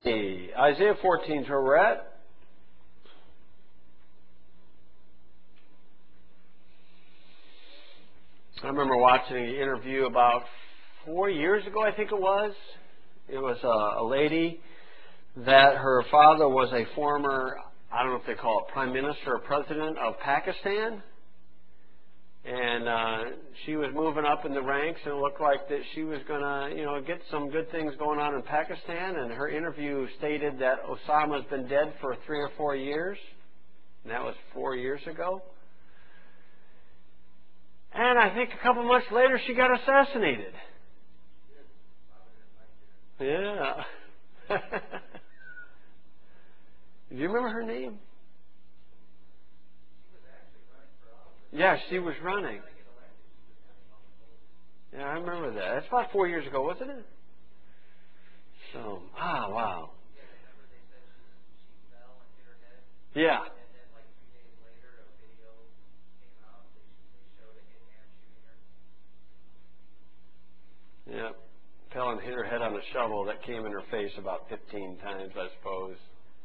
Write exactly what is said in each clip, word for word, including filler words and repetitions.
Hey, Isaiah fourteen is where we're at. I remember watching an interview about four years ago, I think it was. It was a, a lady that her father was a former, I don't know if they call it prime minister or president of Pakistan. And uh, she was moving up in the ranks, and it looked like that she was going to, you know, get some good things going on in Pakistan. And her interview stated that Osama's been dead for three or four years, and that was four years ago. And I think a couple months later, she got assassinated. Yeah. Do you remember her name? Yeah, she was running. Yeah, I remember that. That's about four years ago, wasn't it? So, ah, wow. Yeah. Yeah. Fell and hit her head on a shovel that came in her face about fifteen times, I suppose.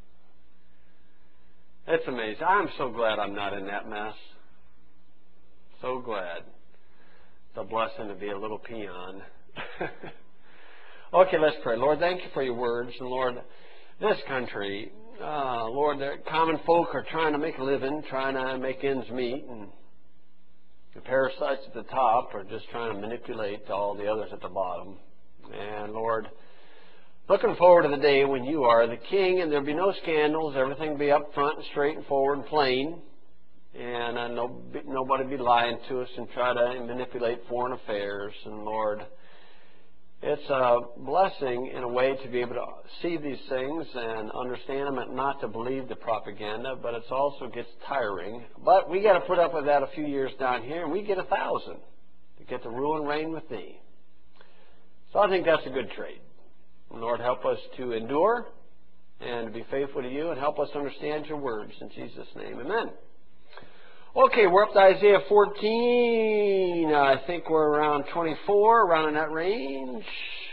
It's amazing. I'm so glad I'm not in that mess. So glad. It's a blessing to be a little peon. Okay, let's pray. Lord, thank you for your words. And Lord, this country, uh, Lord, the common folk are trying to make a living, trying to make ends meet. And the parasites at the top are just trying to manipulate all the others at the bottom. And Lord, looking forward to the day when you are the king and there'll be no scandals, everything will be up front and straight and forward and plain. And uh, no, nobody be lying to us and try to manipulate foreign affairs. And Lord, it's a blessing in a way to be able to see these things and understand them and not to believe the propaganda, but it also gets tiring. But we got to put up with that a few years down here, and we get a thousand to get to rule and reign with thee. So I think that's a good trade. And Lord, help us to endure and to be faithful to you, and help us understand your words. In Jesus' name, amen. Okay, we're up to Isaiah fourteen. I think we're around twenty-four, around in that range.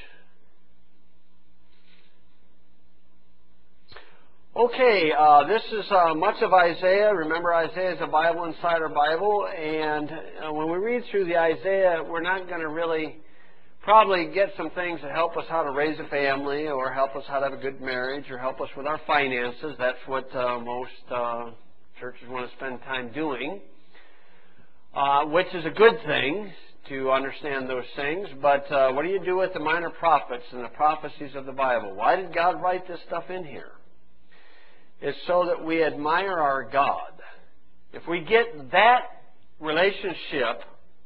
Okay, uh, this is uh, much of Isaiah. Remember, Isaiah is a Bible inside our Bible. And uh, when we read through the Isaiah, we're not going to really probably get some things that help us how to raise a family, or help us how to have a good marriage, or help us with our finances. That's what uh, most Uh, churches want to spend time doing, uh, which is a good thing to understand those things. But uh, what do you do with the minor prophets and the prophecies of the Bible? Why did God write this stuff in here? It's so that we admire our God. If we get that relationship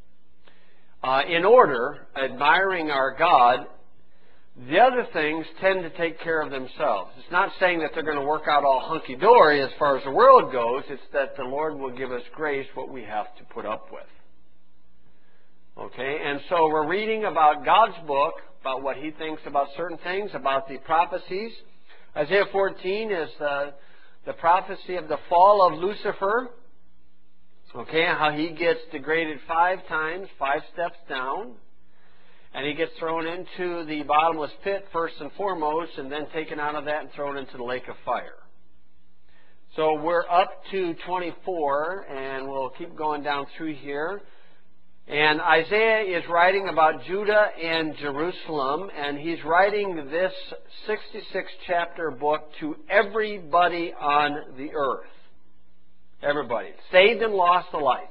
uh, in order, admiring our God, the other things tend to take care of themselves. It's not saying that they're going to work out all hunky-dory as far as the world goes. It's that the Lord will give us grace what we have to put up with. Okay, and so we're reading about God's book, about what He thinks about certain things, about the prophecies. Isaiah fourteen is the, the prophecy of the fall of Lucifer. Okay, how he gets degraded five times, five steps down. And he gets thrown into the bottomless pit first and foremost, and then taken out of that and thrown into the lake of fire. So we're up to twenty-four, and we'll keep going down through here. And Isaiah is writing about Judah and Jerusalem, and he's writing this sixty-six chapter book to everybody on the earth. Everybody. Saved and lost alike.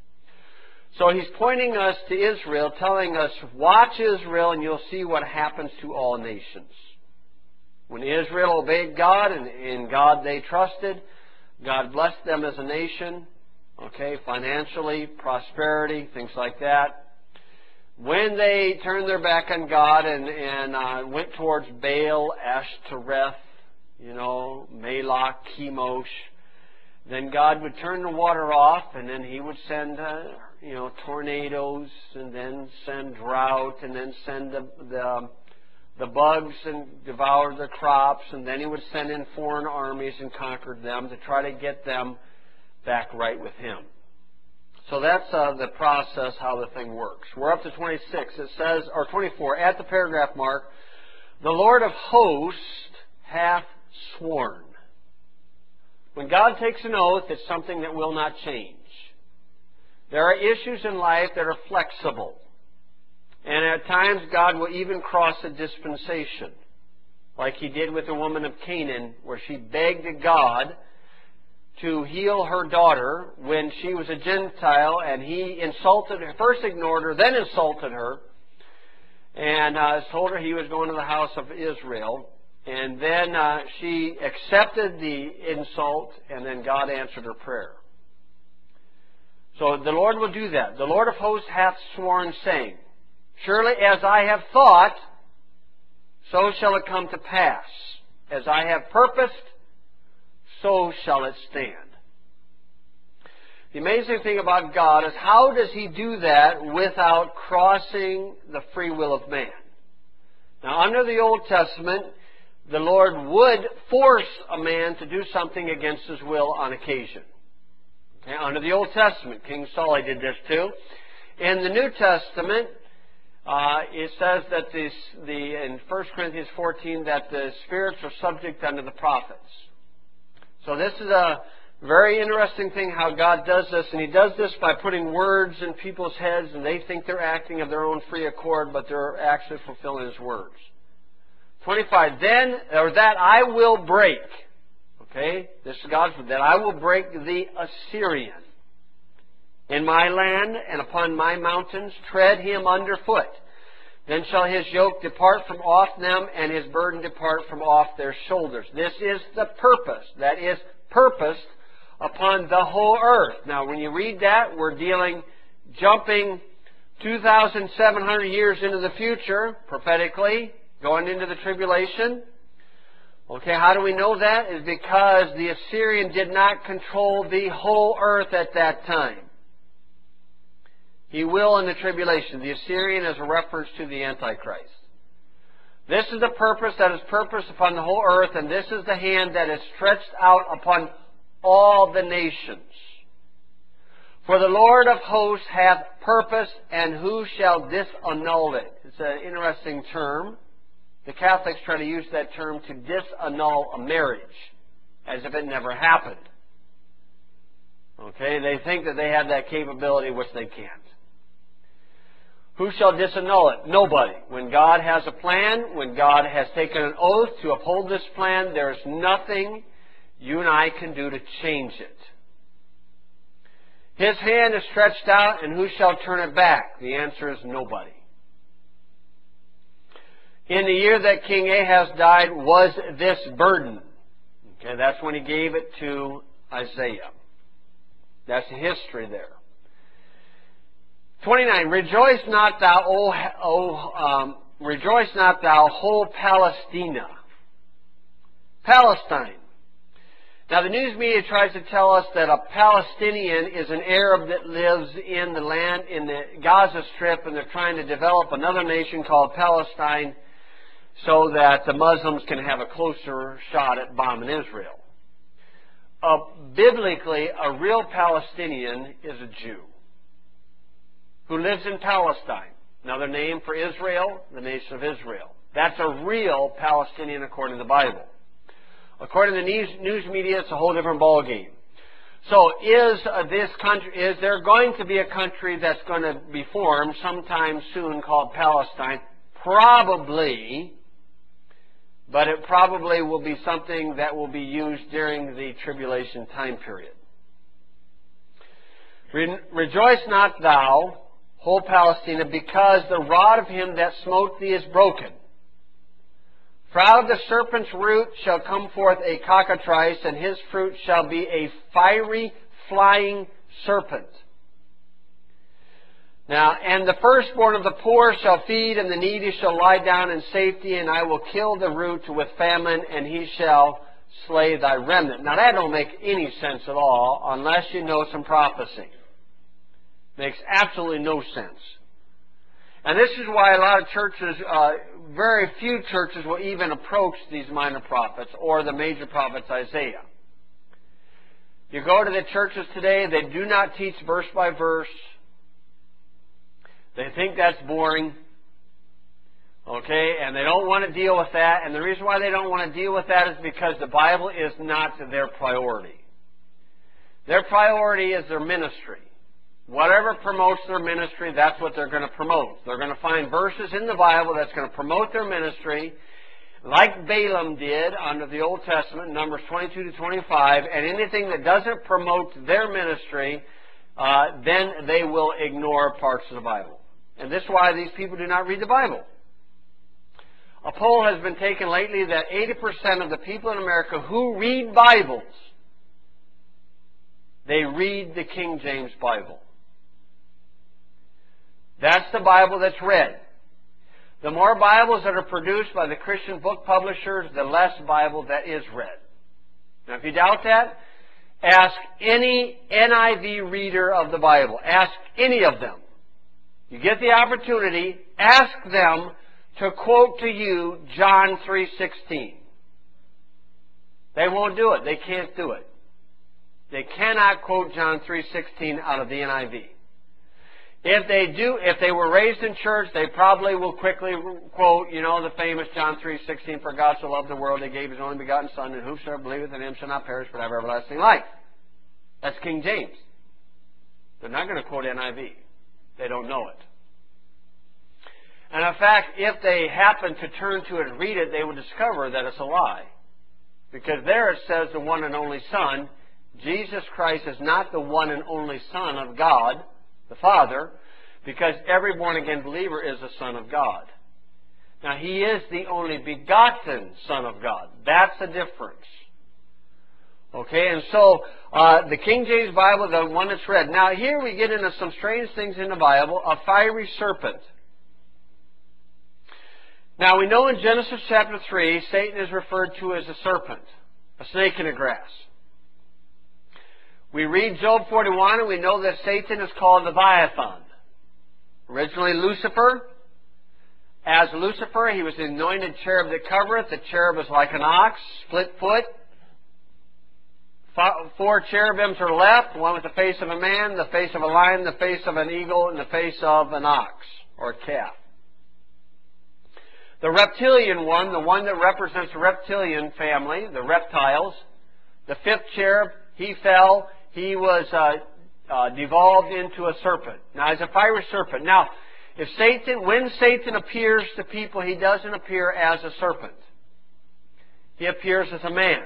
So he's pointing us to Israel, telling us, watch Israel and you'll see what happens to all nations. When Israel obeyed God and in God they trusted, God blessed them as a nation, okay, financially, prosperity, things like that. When they turned their back on God and, and uh, went towards Baal, Ashtoreth, you know, Moloch, Chemosh, then God would turn the water off, and then He would send, uh, you know, tornadoes, and then send drought, and then send the, the the bugs and devour the crops, and then He would send in foreign armies and conquer them to try to get them back right with Him. So that's uh, the process, how the thing works. We're up to twenty-six. It says, or twenty-four, at the paragraph mark, the Lord of hosts hath sworn. When God takes an oath, it's something that will not change. There are issues in life that are flexible. And at times God will even cross a dispensation, like He did with the woman of Canaan, where she begged God to heal her daughter when she was a Gentile, and He insulted her, first ignored her, then insulted her, and uh, told her He was going to the house of Israel. And then uh, she accepted the insult, and then God answered her prayer. So the Lord will do that. The Lord of hosts hath sworn, saying, surely as I have thought, so shall it come to pass. As I have purposed, so shall it stand. The amazing thing about God is, how does He do that without crossing the free will of man? Now, under the Old Testament, the Lord would force a man to do something against his will on occasion. Okay, under the Old Testament, King Saul did this too. In the New Testament, uh, it says that this, the in First Corinthians fourteen that the spirits are subject unto the prophets. So this is a very interesting thing how God does this, and He does this by putting words in people's heads, and they think they're acting of their own free accord, but they're actually fulfilling His words. twenty-five, then, or that I will break. Okay, this is God's word. That I will break the Assyrian in my land and upon my mountains, tread him under foot. Then shall his yoke depart from off them, and his burden depart from off their shoulders. This is the purpose. That is purposed upon the whole earth. Now, when you read that, we're dealing, jumping two thousand seven hundred years into the future, prophetically, going into the tribulation. Okay, how do we know that? Is because the Assyrian did not control the whole earth at that time. He will in the tribulation. The Assyrian is a reference to the Antichrist. This is the purpose that is purposed upon the whole earth, and this is the hand that is stretched out upon all the nations. For the Lord of hosts hath purpose, and who shall disannul it? It's an interesting term. The Catholics try to use that term to disannul a marriage, as if it never happened. Okay, they think that they have that capability, which they can't. Who shall disannul it? Nobody. When God has a plan, when God has taken an oath to uphold this plan, there is nothing you and I can do to change it. His hand is stretched out, and who shall turn it back? The answer is nobody. In the year that King Ahaz died was this burden. Okay, that's when he gave it to Isaiah. That's the history there. twenty-nine, rejoice not thou, O, o um, rejoice not thou, whole Palestina. Palestine. Now the news media tries to tell us that a Palestinian is an Arab that lives in the land, in the Gaza Strip, and they're trying to develop another nation called Palestine so that the Muslims can have a closer shot at bombing Israel. Uh, biblically, a real Palestinian is a Jew who lives in Palestine. Another name for Israel, the nation of Israel. That's a real Palestinian according to the Bible. According to the news, news media, it's a whole different ballgame. So is uh, this country, is there going to be a country that's going to be formed sometime soon called Palestine? Probably, but it probably will be something that will be used during the tribulation time period. Re- Rejoice not thou, whole Palestina, because the rod of him that smote thee is broken. For out of the serpent's root shall come forth a cockatrice, and his fruit shall be a fiery, flying serpent. Now, and the firstborn of the poor shall feed, and the needy shall lie down in safety, and I will kill the root with famine, and he shall slay thy remnant. Now, that don't make any sense at all unless you know some prophecy. Makes absolutely no sense. And this is why a lot of churches, uh, very few churches will even approach these minor prophets or the major prophets, Isaiah. You go to the churches today, they do not teach verse by verse. They think that's boring. Okay, and they don't want to deal with that. And the reason why they don't want to deal with that is because the Bible is not their priority. Their priority is their ministry. Whatever promotes their ministry, that's what they're going to promote. They're going to find verses in the Bible that's going to promote their ministry, like Balaam did under the Old Testament, Numbers twenty-two to twenty-five, and anything that doesn't promote their ministry, uh, then they will ignore parts of the Bible. And this is why these people do not read the Bible. A poll has been taken lately that eighty percent of the people in America who read Bibles, they read the King James Bible. That's the Bible that's read. The more Bibles that are produced by the Christian book publishers, the less Bible that is read. Now, if you doubt that, ask any N I V reader of the Bible. Ask any of them. You get the opportunity, ask them to quote to you John three sixteen. They won't do it. They can't do it. They cannot quote John three sixteen out of the N I V. If they do, if they were raised in church, they probably will quickly quote, you know, the famous John three sixteen, for God so loved the world, He gave His only begotten Son, and whosoever believeth in Him shall not perish, but have everlasting life. That's King James. They're not going to quote N I V. They don't know it. And in fact, if they happen to turn to it and read it, they will discover that it's a lie. Because there it says the one and only Son. Jesus Christ is not the one and only Son of God, the Father, because every born-again believer is a son of God. Now, He is the only begotten Son of God. That's the difference. Okay, and so uh, the King James Bible, the one that's read. Now, here we get into some strange things in the Bible. A fiery serpent. Now, we know in Genesis chapter three, Satan is referred to as a serpent, a snake in the grass. We read Job forty-one, and we know that Satan is called Leviathan. Originally Lucifer. As Lucifer, he was the anointed cherub that covereth. The cherub is like an ox, split foot. Four cherubims are left, one with the face of a man, the face of a lion, the face of an eagle, and the face of an ox, or a calf. The reptilian one, the one that represents the reptilian family, the reptiles, the fifth cherub, he fell. He was uh, uh, devolved into a serpent. Now, he's a fiery serpent. Now, if Satan, when Satan appears to people, he doesn't appear as a serpent. He appears as a man,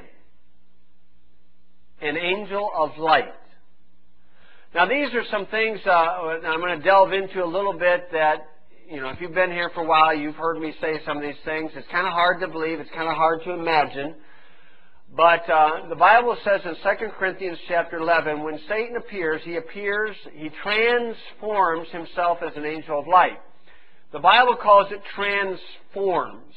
an angel of light. Now, these are some things uh, I'm going to delve into a little bit that, you know, if you've been here for a while, you've heard me say some of these things. It's kind of hard to believe. It's kind of hard to imagine. But uh, the Bible says in Second Corinthians chapter eleven, when Satan appears, he appears, he transforms himself as an angel of light. The Bible calls it transforms.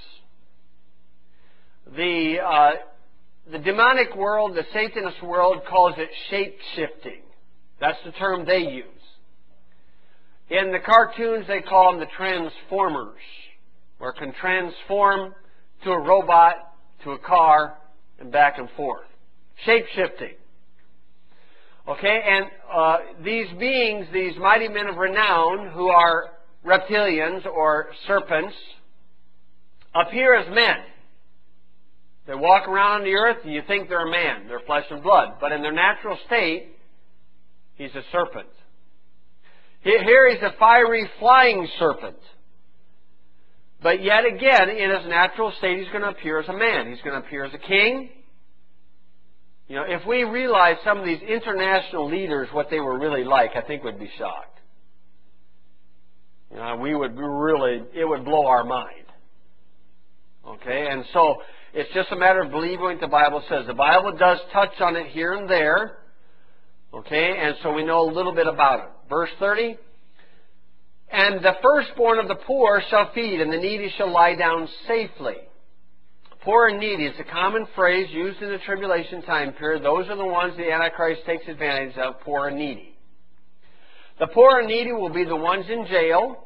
The, uh, the demonic world, the Satanist world, calls it shape-shifting. That's the term they use. In the cartoons, they call them the Transformers, or can transform to a robot, to a car, and back and forth. Shape-shifting. Okay, and uh, these beings, these mighty men of renown, who are reptilians or serpents, appear as men. They walk around on the earth and you think they're a man. They're flesh and blood. But in their natural state, he's a serpent. Here he's a fiery flying serpent. But yet again, in his natural state, he's going to appear as a man. He's going to appear as a king. You know, if we realize some of these international leaders, what they were really like, I think we'd be shocked. You know, we would really, it would blow our mind. Okay, and so it's just a matter of believing what the Bible says. The Bible does touch on it here and there. Okay, and so we know a little bit about it. Verse thirty. And the firstborn of the poor shall feed, and the needy shall lie down safely. Poor and needy is a common phrase used in the tribulation time period. Those are the ones the Antichrist takes advantage of, poor and needy. The poor and needy will be the ones in jail.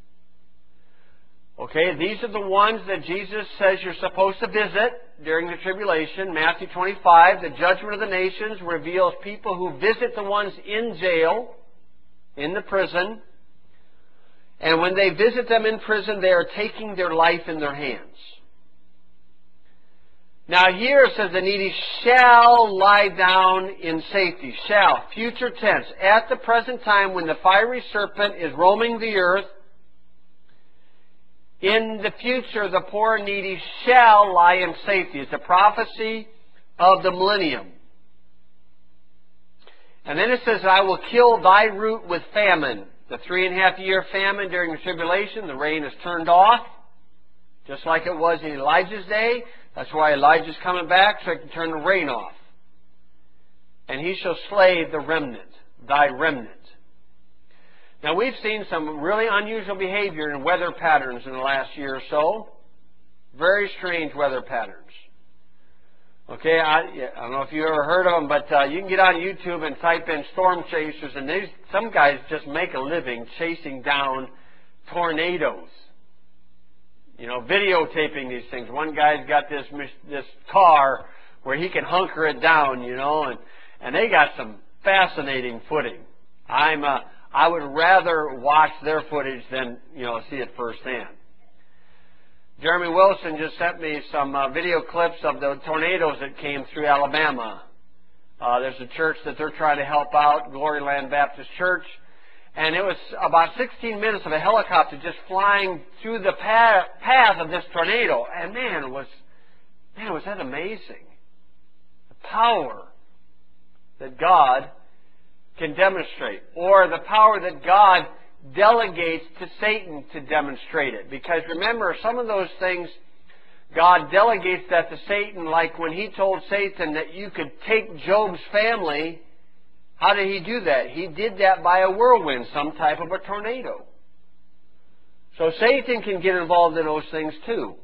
Okay, these are the ones that Jesus says you're supposed to visit during the tribulation. Matthew twenty-five, the judgment of the nations reveals people who visit the ones in jail, in the prison. And when they visit them in prison, they are taking their life in their hands. Now here it says the needy shall lie down in safety. Shall, future tense. At the present time when the fiery serpent is roaming the earth, in the future the poor and needy shall lie in safety. It's a prophecy of the millennium. And then it says, I will kill thy root with famine. The three and a half year famine during the tribulation, the rain is turned off, just like it was in Elijah's day. That's why Elijah's coming back, so he can turn the rain off. And he shall slay the remnant, thy remnant. Now we've seen some really unusual behavior in weather patterns in the last year or so. Very strange weather patterns. Okay, I, I don't know if you ever heard of them, but uh, you can get on YouTube and type in storm chasers, and these, some guys just make a living chasing down tornadoes. You know, videotaping these things. One guy's got this this car where he can hunker it down, you know, and, and they got some fascinating footage. I'm uh, I would rather watch their footage than, you know, see it firsthand. Jeremy Wilson just sent me some uh, video clips of the tornadoes that came through Alabama. Uh, there's a church that they're trying to help out, Glory Land Baptist Church. And it was about sixteen minutes of a helicopter just flying through the path, path of this tornado. And man, was, man, was that amazing. The power that God can demonstrate. Or the power that God delegates to Satan to demonstrate it. Because remember, some of those things, God delegates that to Satan, like when he told Satan that you could take Job's family. How did he do that? He did that by a whirlwind, some type of a tornado. So Satan can get involved in those things too.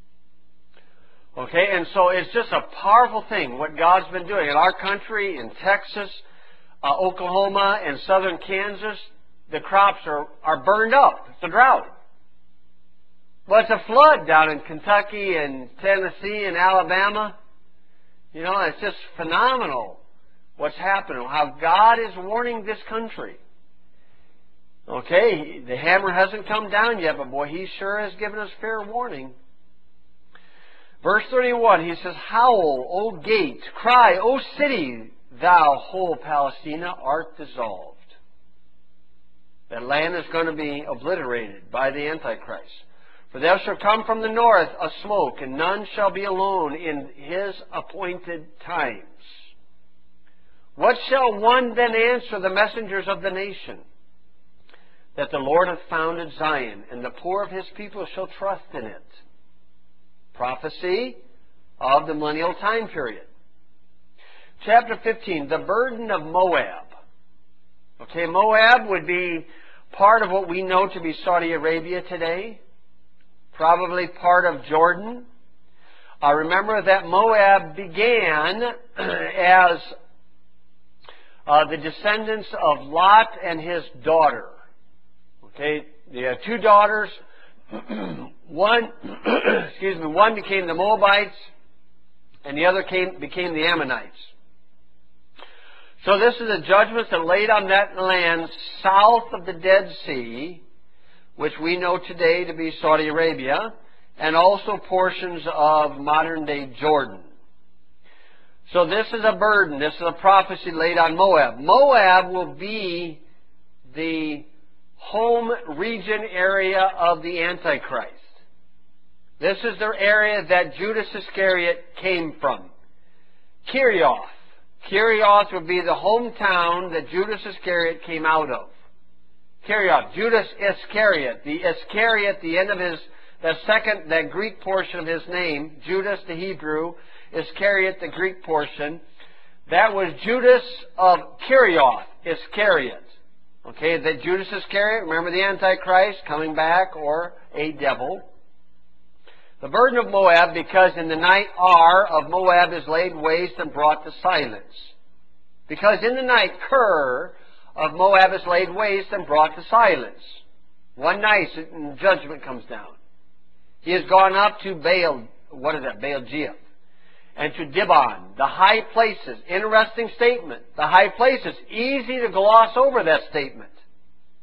Okay, and so it's just a powerful thing what God's been doing. In our country, in Texas, uh, Oklahoma, and southern Kansas, the crops are, are burned up. It's a drought. Well, it's a flood down in Kentucky and Tennessee and Alabama. You know, it's just phenomenal what's happening, how God is warning this country. Okay, the hammer hasn't come down yet, but boy, He sure has given us fair warning. Verse thirty-one, he says, Howl, O gate, cry, O city, thou whole Palestina art dissolved. That land is going to be obliterated by the Antichrist. For there shall come from the north a smoke, and none shall be alone in his appointed times. What shall one then answer the messengers of the nation? That the Lord hath founded Zion, and the poor of his people shall trust in it. Prophecy of the millennial time period. Chapter fifteen, the burden of Moab. Okay, Moab would be part of what we know to be Saudi Arabia today. Probably part of Jordan. Uh, remember that Moab began as uh, the descendants of Lot and his daughter. Okay, they had two daughters. One, excuse me, one became the Moabites, and the other came, became the Ammonites. So this is the judgments that laid on that land south of the Dead Sea, which we know today to be Saudi Arabia, and also portions of modern-day Jordan. So this is a burden. This is a prophecy laid on Moab. Moab will be the home region area of the Antichrist. This is the area that Judas Iscariot came from. Kirioth. Kirioth would be the hometown that Judas Iscariot came out of. Kirioth. Judas Iscariot. The Iscariot, the end of his, the second, that Greek portion of his name, Judas the Hebrew, Iscariot the Greek portion, that was Judas of Kirioth, Iscariot. Okay, that Judas Iscariot, remember the Antichrist coming back, or a devil. The burden of Moab, because in the night Ar of Moab is laid waste and brought to silence. Because in the night Ker of Moab is laid waste and brought to silence. One night and judgment comes down. He has gone up to Baal, what is that, Baal-Jeeth, and to Dibon, the high places. Interesting statement. The high places. Easy to gloss over that statement.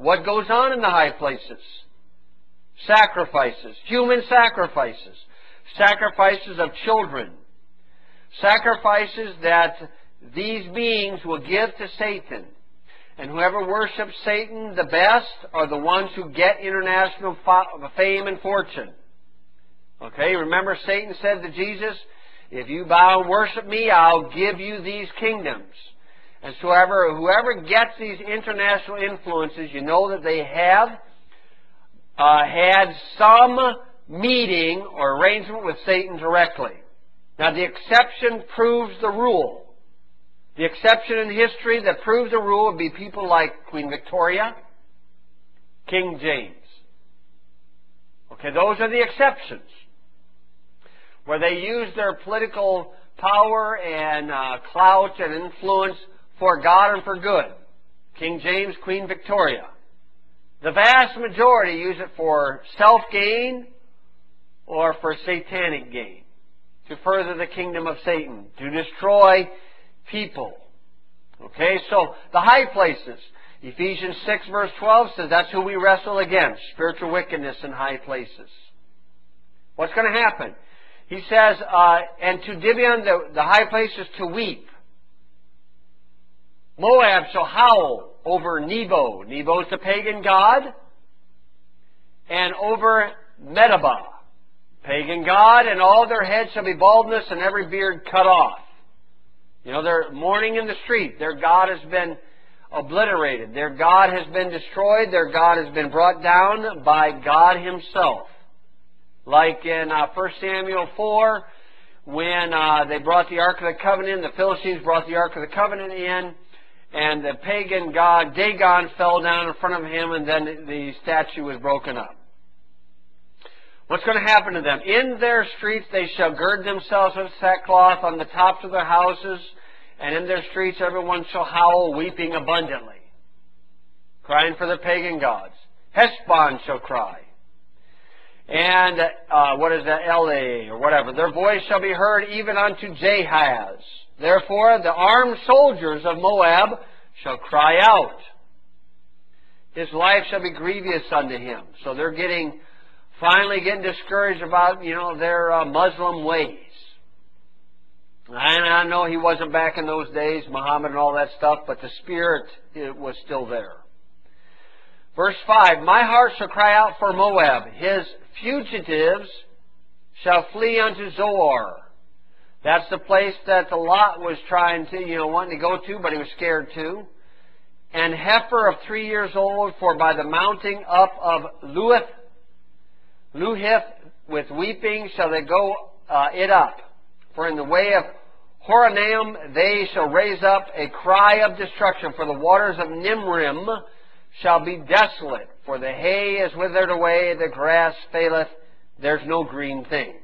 What goes on in the high places? Sacrifices, human sacrifices, sacrifices of children, sacrifices that these beings will give to Satan. And whoever worships Satan the best are the ones who get international fame and fortune. Okay, remember Satan said to Jesus, if you bow and worship me, I'll give you these kingdoms. And so whoever, whoever gets these international influences, you know that they have uh, had some meeting or arrangement with Satan directly. Now the exception proves the rule. The exception in history that proves the rule would be people like Queen Victoria, King James. Okay, those are the exceptions, where they use their political power and uh, clout and influence for God and for good. King James, Queen Victoria. The vast majority use it for self-gain or for satanic gain, to further the kingdom of Satan, to destroy people. Okay, so the high places. Ephesians six verse twelve says that's who we wrestle against, spiritual wickedness in high places. What's going to happen? He says, uh, and to Gibeon, the, the high places, to weep. Moab shall howl over Nebo. Nebo is the pagan god. And over Medeba, pagan god, and all their heads shall be baldness and every beard cut off. You know, they're mourning in the street. Their God has been obliterated. Their God has been destroyed. Their God has been brought down by God Himself. Like in uh, First Samuel four, when uh, they brought the Ark of the Covenant, the Philistines brought the Ark of the Covenant in, and the pagan god Dagon fell down in front of him, and then the statue was broken up. What's going to happen to them? In their streets they shall gird themselves with sackcloth on the tops of their houses, and in their streets everyone shall howl, weeping abundantly, crying for their pagan gods. Heshbon shall cry. And, uh, what is that, L A or whatever. Their voice shall be heard even unto Jahaz. Therefore the armed soldiers of Moab shall cry out. His life shall be grievous unto him. So they're getting, finally getting discouraged about, you know, their uh, Muslim ways. And I know he wasn't back in those days, Muhammad and all that stuff, but the spirit, it was still there. Verse five, my heart shall cry out for Moab. His fugitives shall flee unto Zoar. That's the place that the Lot was trying to, you know, wanting to go to, but he was scared too. And heifer of three years old, for by the mounting up of Luhith, Luhith with weeping shall they go uh, it up. For in the way of Horonaim they shall raise up a cry of destruction. For the waters of Nimrim shall be desolate. For the hay is withered away, the grass faileth, there's no green thing.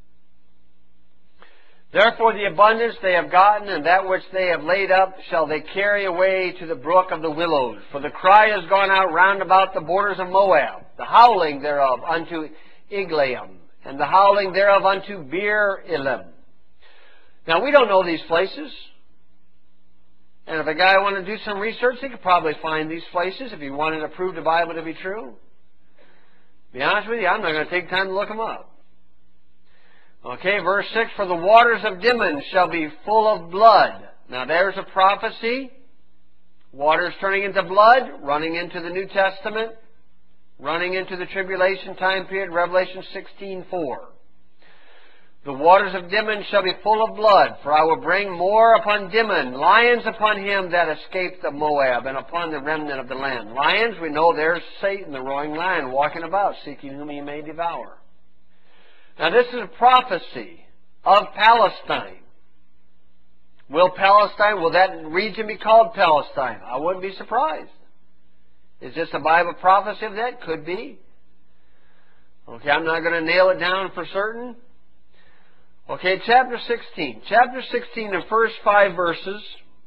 Therefore the abundance they have gotten, and that which they have laid up, shall they carry away to the brook of the willows. For the cry has gone out round about the borders of Moab, the howling thereof unto Iglaim, and the howling thereof unto Beer Elim. Now we don't know these places. And if a guy wanted to do some research, he could probably find these places if he wanted to prove the Bible to be true. To be honest with you, I'm not going to take time to look them up. Okay, verse six, for the waters of Dimon shall be full of blood. Now there's a prophecy. Waters turning into blood, running into the New Testament, running into the tribulation time period, Revelation sixteen four. The waters of Dimon shall be full of blood, for I will bring more upon Dimon, lions upon him that escaped of Moab, and upon the remnant of the land. Lions, we know there's Satan, the roaring lion, walking about, seeking whom he may devour. Now this is a prophecy of Palestine. Will Palestine, will that region be called Palestine? I wouldn't be surprised. Is this a Bible prophecy of that? Could be. Okay, I'm not going to nail it down for certain. Okay, chapter sixteen. Chapter sixteen, the first five verses,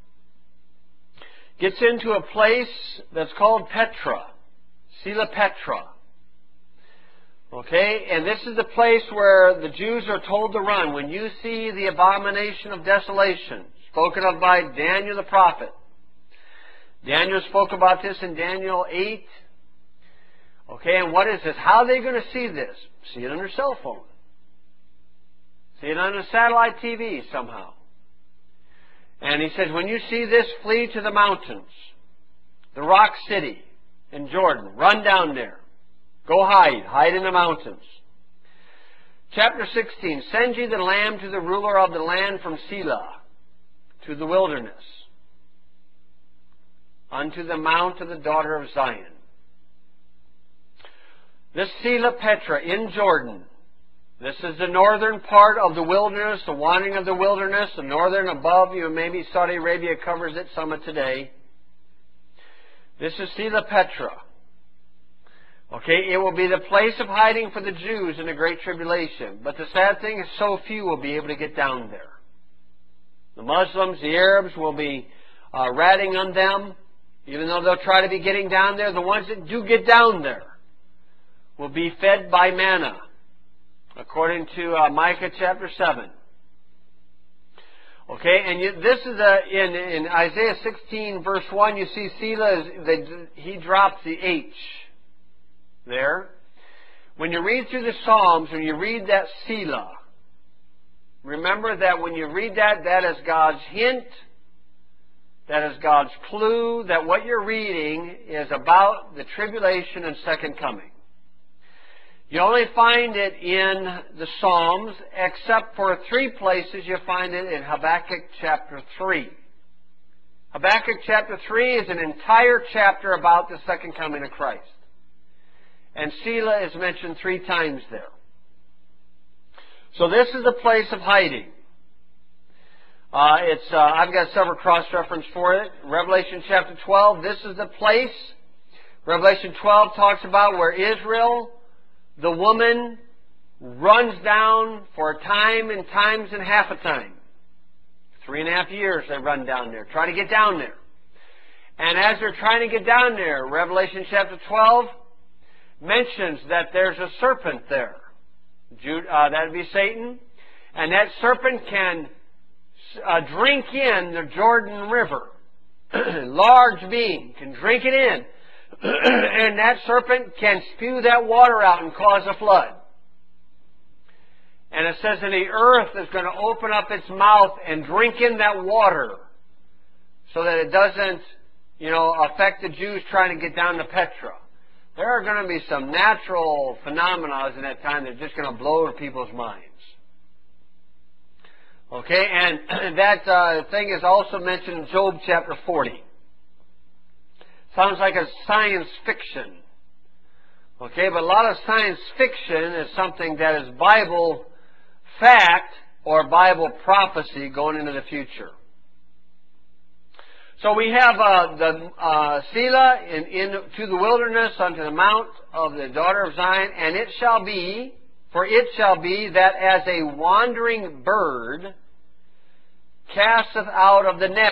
gets into a place that's called Petra. Sela Petra. Okay, and this is the place where the Jews are told to run. When you see the abomination of desolation, spoken of by Daniel the prophet. Daniel spoke about this in Daniel eight, Okay, and what is this? How are they going to see this? See it on their cell phone. See it on a satellite T V somehow. And he says, when you see this, flee to the mountains, the rock city in Jordan. Run down there. Go hide. Hide in the mountains. Chapter sixteen, send ye the lamb to the ruler of the land from Selah, to the wilderness, unto the mount of the daughter of Zion. This Selah Petra in Jordan, this is the northern part of the wilderness, the wandering of the wilderness, the northern above you, maybe Saudi Arabia covers it, some of today. This is Selah Petra. Okay, it will be the place of hiding for the Jews in the Great Tribulation. But the sad thing is so few will be able to get down there. The Muslims, the Arabs will be uh, ratting on them. Even though they'll try to be getting down there, the ones that do get down there will be fed by manna, according to uh, Micah chapter seven. Okay, and you, this is a, in, in Isaiah sixteen verse one, you see Selah, the, he drops the H there. When you read through the Psalms, when you read that Selah, remember that when you read that, that is God's hint, that is God's clue, that what you're reading is about the tribulation and second coming. You only find it in the Psalms, except for three places you find it in Habakkuk chapter three. Habakkuk chapter three is an entire chapter about the second coming of Christ. And Selah is mentioned three times there. So this is the place of hiding. Uh, it's uh, I've got several cross-reference for it. Revelation chapter twelve, this is the place. Revelation twelve talks about where Israel, the woman, runs down for a time and times and half a time. Three and a half years they run down there, trying to get down there. And as they're trying to get down there, Revelation chapter twelve mentions that there's a serpent there. Jude, uh, that would be Satan. And that serpent can uh, drink in the Jordan River. Large being can drink it in. And that serpent can spew that water out and cause a flood. And it says that the earth is going to open up its mouth and drink in that water so that it doesn't, you know, affect the Jews trying to get down to Petra. There are going to be some natural phenomena in that time that are just going to blow people's minds. Okay, and that uh, thing is also mentioned in Job chapter forty. Sounds like a science fiction. Okay, but a lot of science fiction is something that is Bible fact or Bible prophecy going into the future. So we have uh, the uh, Selah in, in to the wilderness unto the mount of the daughter of Zion, and it shall be, for it shall be that as a wandering bird casteth out of the net.